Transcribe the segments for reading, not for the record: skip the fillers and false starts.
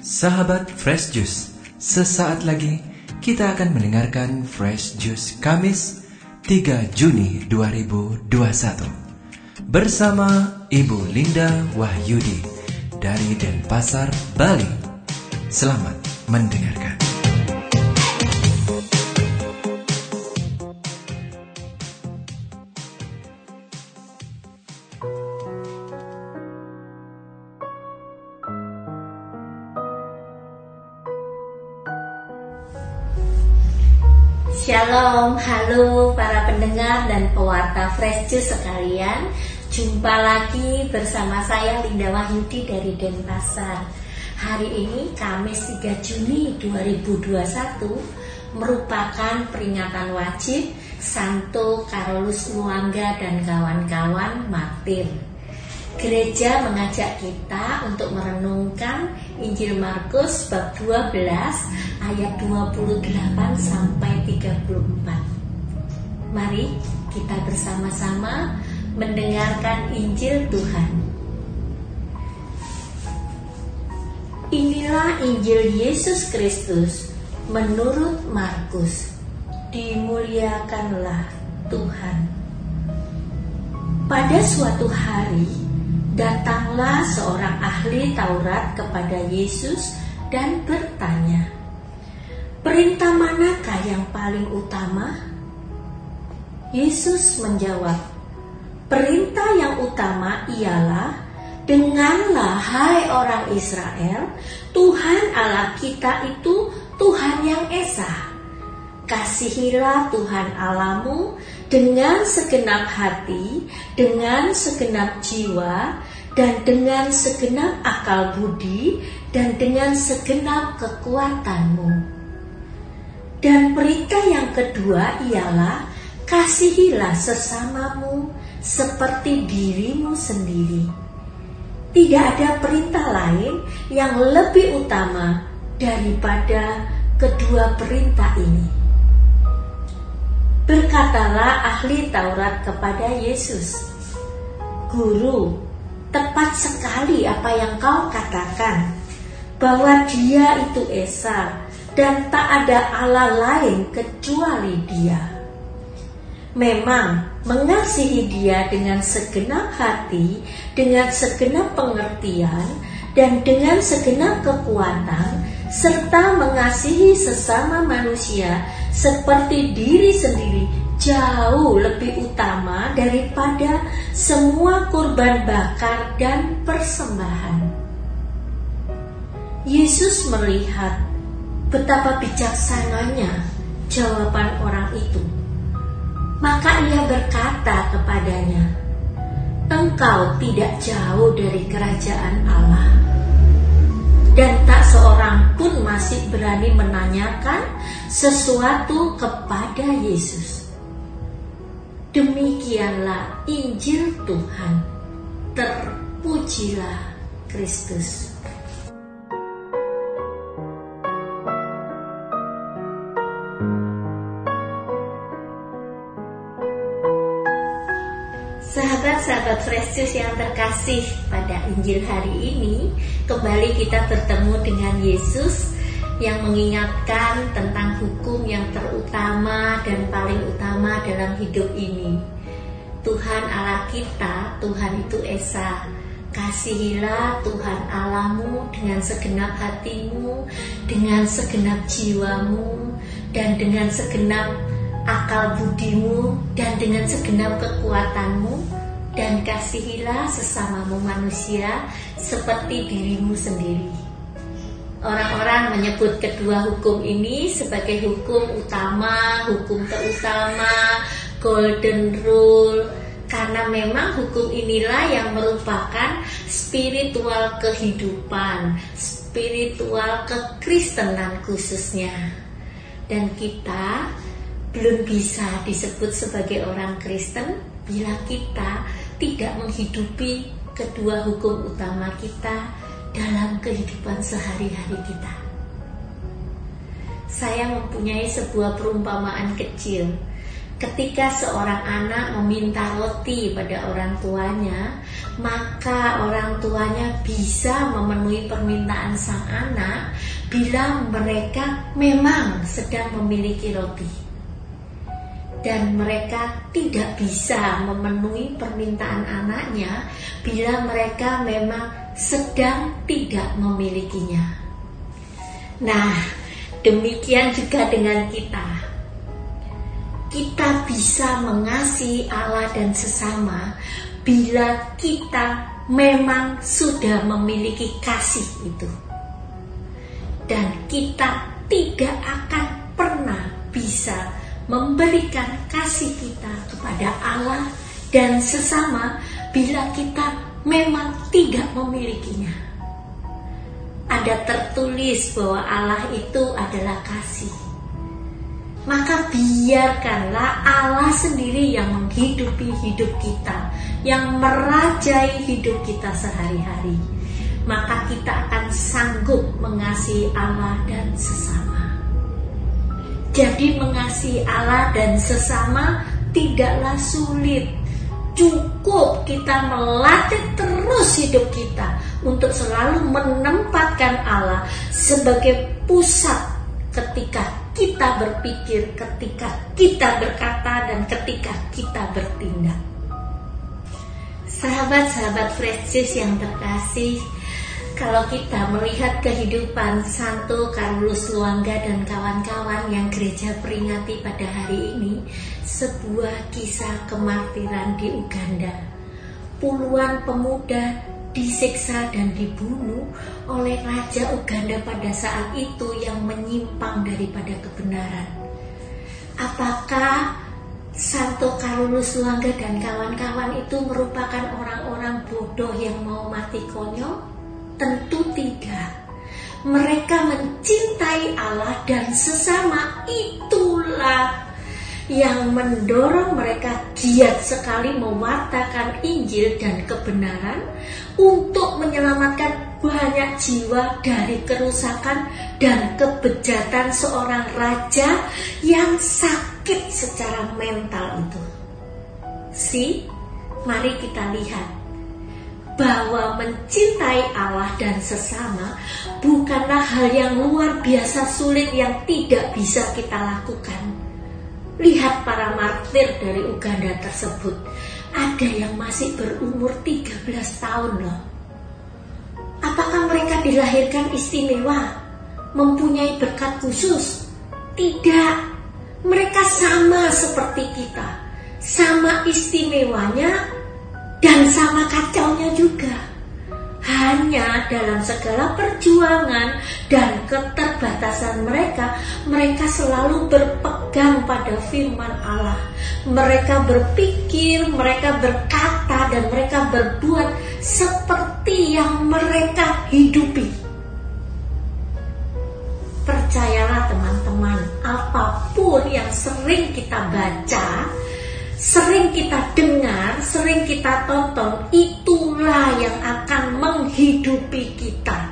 Sahabat Fresh Juice, sesaat lagi kita akan mendengarkan Fresh Juice Kamis 3 Juni 2021 bersama Ibu Linda Wahyudi dari Denpasar, Bali. Selamat mendengarkan. Shalom, halo para pendengar dan pewarta Fresh Juice sekalian. Jumpa lagi bersama saya Linda Wahyudi dari Denpasar. Hari ini Kamis 3 Juni 2021 merupakan peringatan wajib Santo Carolus Luangga dan kawan-kawan martir. Gereja mengajak kita untuk merenungkan Injil Markus bab 12 ayat 28 sampai 34. Mari kita bersama-sama mendengarkan Injil Tuhan. Inilah Injil Yesus Kristus menurut Markus. Dimuliakanlah Tuhan. Pada suatu hari datanglah seorang ahli Taurat kepada Yesus dan bertanya, "Perintah manakah yang paling utama?" Yesus menjawab, "Perintah yang utama ialah, dengarlah hai orang Israel, Tuhan Allah kita itu Tuhan yang esa. Kasihilah Tuhan Allahmu dengan segenap hati, dengan segenap jiwa, dan dengan segenap akal budi, dan dengan segenap kekuatanmu. Dan perintah yang kedua ialah, kasihilah sesamamu seperti dirimu sendiri. Tidak ada perintah lain yang lebih utama daripada kedua perintah ini." Berkatalah ahli Taurat kepada Yesus, "Guru, tepat sekali apa yang kau katakan, bahwa Dia itu esa dan tak ada Allah lain kecuali Dia. Memang mengasihi Dia dengan segenap hati, dengan segenap pengertian, dan dengan segenap kekuatan, serta mengasihi sesama manusia seperti diri sendiri jauh lebih utama daripada semua kurban bakar dan persembahan." Yesus melihat betapa bijaksananya jawaban orang itu. Maka Ia berkata kepadanya, "Engkau tidak jauh dari kerajaan Allah." Dan tak seorang pun masih berani menanyakan sesuatu kepada Yesus. Demikianlah Injil Tuhan. Terpujilah Kristus. Sahabat-sahabat Fresh Juice yang terkasih, pada Injil hari ini kembali kita bertemu dengan Yesus yang mengingatkan tentang hukum yang terutama dan paling utama dalam hidup ini. Tuhan Allah kita, Tuhan itu esa. Kasihilah Tuhan Allahmu dengan segenap hatimu, dengan segenap jiwamu, dan dengan segenap akal budimu, dan dengan segenap kekuatanmu, dan kasihilah sesamamu manusia seperti dirimu sendiri. Orang-orang menyebut kedua hukum ini sebagai hukum utama, hukum terutama, golden rule, karena memang hukum inilah yang merupakan spiritual kehidupan, spiritual kekristenan khususnya. Dan kita belum bisa disebut sebagai orang Kristen bila kita tidak menghidupi kedua hukum utama kita dalam kehidupan sehari-hari kita. Saya mempunyai sebuah perumpamaan kecil. Ketika seorang anak meminta roti pada orang tuanya, maka orang tuanya bisa memenuhi permintaan sang anak bila mereka memang sedang memiliki roti. Dan mereka tidak bisa memenuhi permintaan anaknya bila mereka memang sedang tidak memilikinya. Nah, demikian juga dengan kita. Kita bisa mengasihi Allah dan sesama bila kita memang sudah memiliki kasih itu. Dan kita tidak akan pernah bisa memberikan kasih kita kepada Allah dan sesama bila kita memang tidak memilikinya. Ada tertulis bahwa Allah itu adalah kasih. Maka biarkanlah Allah sendiri yang menghidupi hidup kita, yang merajai hidup kita sehari-hari. Maka kita akan sanggup mengasihi Allah dan sesama. Jadi mengasihi Allah dan sesama tidaklah sulit. Cukup kita melatih terus hidup kita untuk selalu menempatkan Allah sebagai pusat ketika kita berpikir, ketika kita berkata, dan ketika kita bertindak. Sahabat-sahabat Fresh Juice yang terkasih, kalau kita melihat kehidupan Santo Carolus Lwanga dan kawan-kawan yang gereja peringati pada hari ini, sebuah kisah kemartiran di Uganda. Puluhan pemuda disiksa dan dibunuh oleh Raja Uganda pada saat itu yang menyimpang daripada kebenaran. Apakah Santo Carolus Lwanga dan kawan-kawan itu merupakan orang-orang bodoh yang mau mati konyol? Tentu tidak. Mereka mencintai Allah dan sesama, itulah yang mendorong mereka giat sekali mewartakan Injil dan kebenaran untuk menyelamatkan banyak jiwa dari kerusakan dan kebejatan seorang raja yang sakit secara mental itu. Mari kita lihat bahwa mencintai Allah dan sesama bukanlah hal yang luar biasa sulit yang tidak bisa kita lakukan. Lihat para martir dari Uganda tersebut. Ada yang masih berumur 13 tahun loh. Apakah mereka dilahirkan istimewa? Mempunyai berkat khusus? Tidak. Mereka sama seperti kita. Sama istimewanya dan sama kacaunya juga. Hanya dalam segala perjuangan dan keterbatasan mereka selalu berpegang pada firman Allah. Mereka berpikir, mereka berkata, dan mereka berbuat seperti yang mereka hidupi. Percayalah teman-teman, apapun yang sering kita baca, sering kita dengar, sering kita tonton, itulah yang akan menghidupi kita.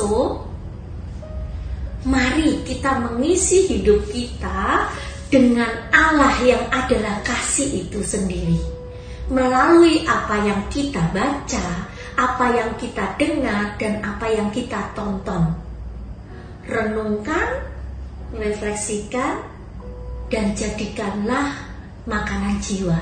Mari kita mengisi hidup kita dengan Allah yang adalah kasih itu sendiri. Melalui apa yang kita baca, apa yang kita dengar, dan apa yang kita tonton. Renungkan, refleksikan, dan jadikanlah makanan jiwa.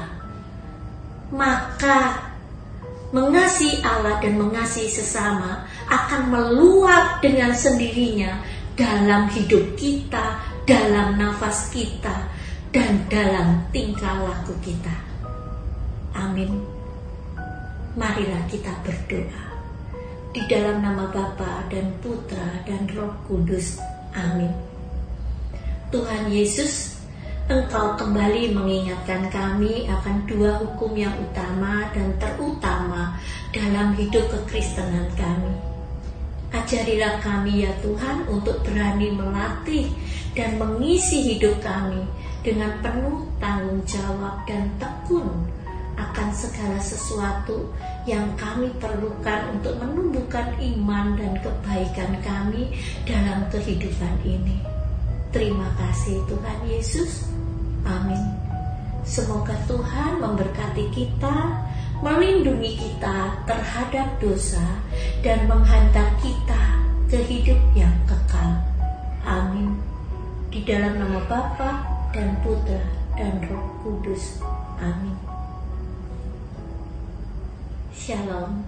Maka mengasihi Allah dan mengasihi sesama akan meluap dengan sendirinya dalam hidup kita, dalam nafas kita, dan dalam tingkah laku kita. Amin. Marilah kita berdoa. Di dalam nama Bapa dan Putra dan Roh Kudus. Amin. Tuhan Yesus, Engkau kembali mengingatkan kami akan dua hukum yang utama dan terutama dalam hidup kekristenan kami. Ajarilah kami ya Tuhan untuk berani melatih dan mengisi hidup kami dengan penuh tanggung jawab dan tekun akan segala sesuatu yang kami perlukan untuk menumbuhkan iman dan kebaikan kami dalam kehidupan ini. Terima kasih Tuhan Yesus. Amin. Semoga Tuhan memberkati kita, melindungi kita terhadap dosa, dan menghantar kita ke hidup yang kekal. Amin. Di dalam nama Bapa dan Putra dan Roh Kudus. Amin. Shalom.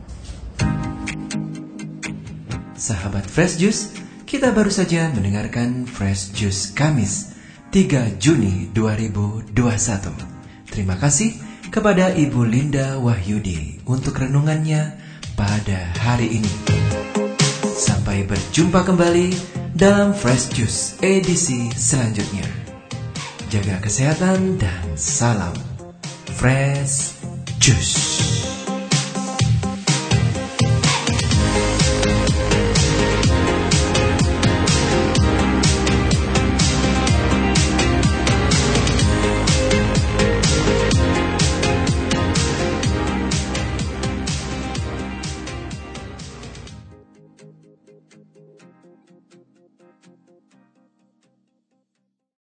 Sahabat Fresh Juice, kita baru saja mendengarkan Fresh Juice Kamis 3 Juni 2021. Terima kasih kepada Ibu Linda Wahyudi untuk renungannya pada hari ini. Sampai berjumpa kembali dalam Fresh Juice edisi selanjutnya. Jaga kesehatan dan salam Fresh Juice.